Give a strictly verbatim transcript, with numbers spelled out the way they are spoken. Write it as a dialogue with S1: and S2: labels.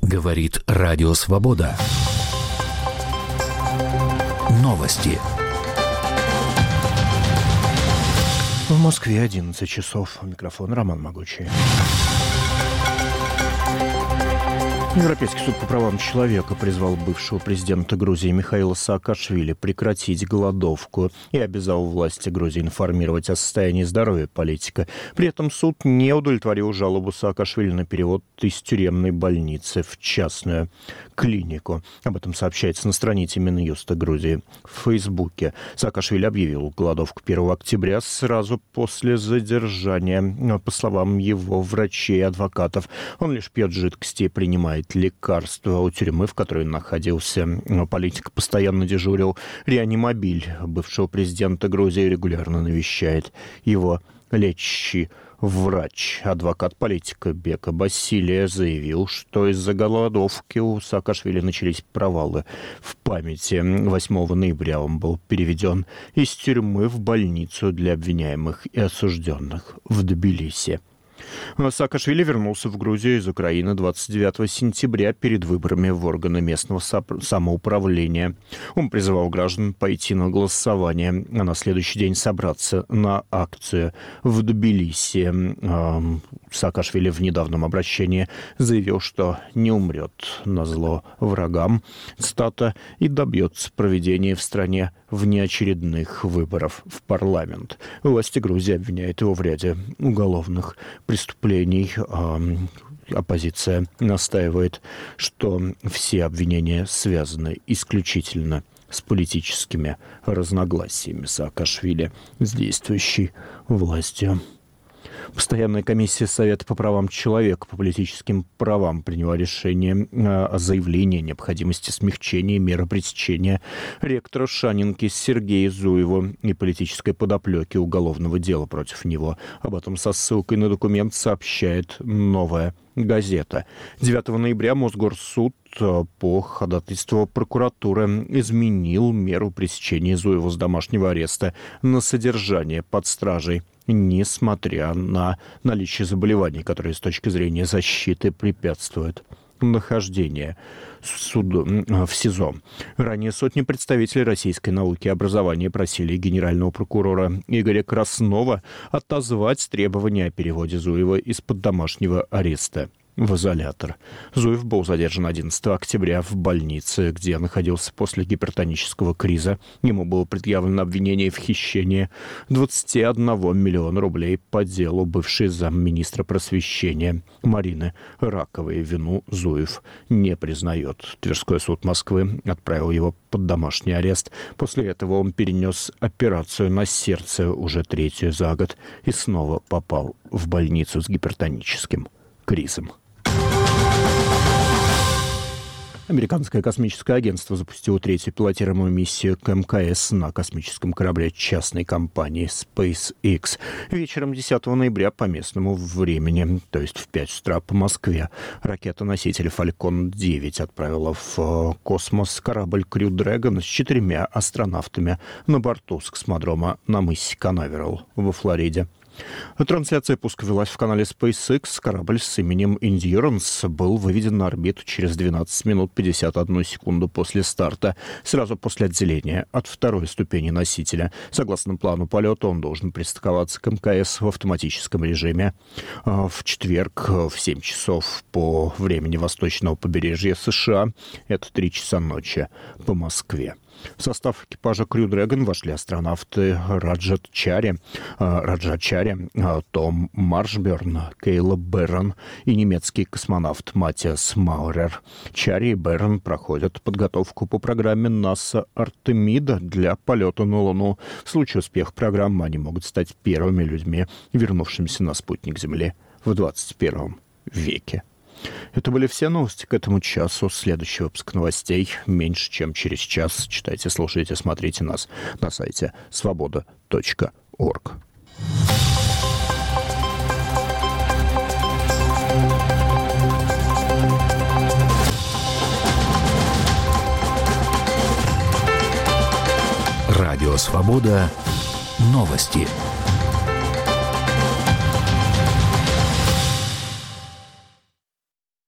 S1: Говорит Радио Свобода. Новости.
S2: В Москве одиннадцать часов. Микрофон Роман Могучий. Европейский суд по правам человека призвал бывшего президента Грузии Михаила Саакашвили прекратить голодовку и обязал власти Грузии информировать о состоянии здоровья политика. При этом суд не удовлетворил жалобу Саакашвили на перевод из тюремной больницы в частную клинику. Об этом сообщается на странице Минюста Грузии в Фейсбуке. Саакашвили объявил голодовку первого октября сразу после задержания. По словам его врачей и адвокатов, он лишь пьет жидкости и принимает лекарства. У тюрьмы, в которой находился политик, постоянно дежурил реанимобиль бывшего президента Грузии, регулярно навещает его лечащий врач. Адвокат политика Бека Басилия заявил, что из-за голодовки у Саакашвили начались провалы в памяти. восьмого ноября он был переведен из тюрьмы в больницу для обвиняемых и осужденных в Тбилиси. Саакашвили вернулся в Грузию из Украины двадцать девятого сентября перед выборами в органы местного самоуправления. Он призывал граждан пойти на голосование, а на следующий день собраться на акцию в Тбилиси. Саакашвили в недавнем обращении заявил, что не умрет назло врагам, цитата, и добьется проведения в стране внеочередных выборов в парламент. Власти Грузии обвиняют его в ряде уголовных преступлений. Оппозиция настаивает, что все обвинения связаны исключительно с политическими разногласиями Саакашвили с действующей властью. Постоянная комиссия Совета по правам человека по политическим правам приняла решение о заявлении о необходимости смягчения меры пресечения ректора Шанинки Сергея Зуева и политической подоплеки уголовного дела против него. Об этом со ссылкой на документ сообщает «Новая газета». девятого ноября Мосгорсуд по ходатайству прокуратуры изменил меру пресечения Зуева с домашнего ареста на содержание под стражей, несмотря на наличие заболеваний, которые с точки зрения защиты препятствуют нахождению суду, в СИЗО. Ранее сотни представителей российской науки и образования просили генерального прокурора Игоря Краснова отозвать требования о переводе Зуева из-под домашнего ареста в изолятор. Зуев был задержан одиннадцатого октября в больнице, где находился после гипертонического криза. Ему было предъявлено обвинение в хищении двадцати одного миллиона рублей по делу бывшей замминистра просвещения Марины Раковой. Вину Зуев не признает. Тверской суд Москвы отправил его под домашний арест. После этого он перенес операцию на сердце, уже третью за год, и снова попал в больницу с гипертоническим кризом. Американское космическое агентство запустило третью пилотируемую миссию к эм ка эс на космическом корабле частной компании SpaceX. Вечером десятого ноября по местному времени, то есть в пять утра по Москве, ракета-носитель Falcon девять отправила в космос корабль Crew Dragon с четырьмя астронавтами на борту с космодрома на мысе Канаверал во Флориде. Трансляция пуска велась в канале SpaceX. Корабль с именем Endurance был выведен на орбиту через двенадцать минут пятьдесят одну секунду после старта, сразу после отделения от второй ступени носителя. Согласно плану полета, он должен пристыковаться к эм ка эс в автоматическом режиме в четверг в семь часов по времени восточного побережья США. Это три часа ночи по Москве. В состав экипажа Crew Dragon вошли астронавты Раджат Чари, Раджа Чари, Том Маршберн, Кейла Берн и немецкий космонавт Матиас Маурер. Чари и Берн проходят подготовку по программе НАСА Артемида для полета на Луну. В случае успеха программы они могут стать первыми людьми, вернувшимися на спутник Земли в двадцать первом веке. Это были все новости к этому часу. Следующий выпуск новостей меньше, чем через час. Читайте, слушайте, смотрите нас на сайте свобода точка орг.
S1: Радио «Свобода». Новости.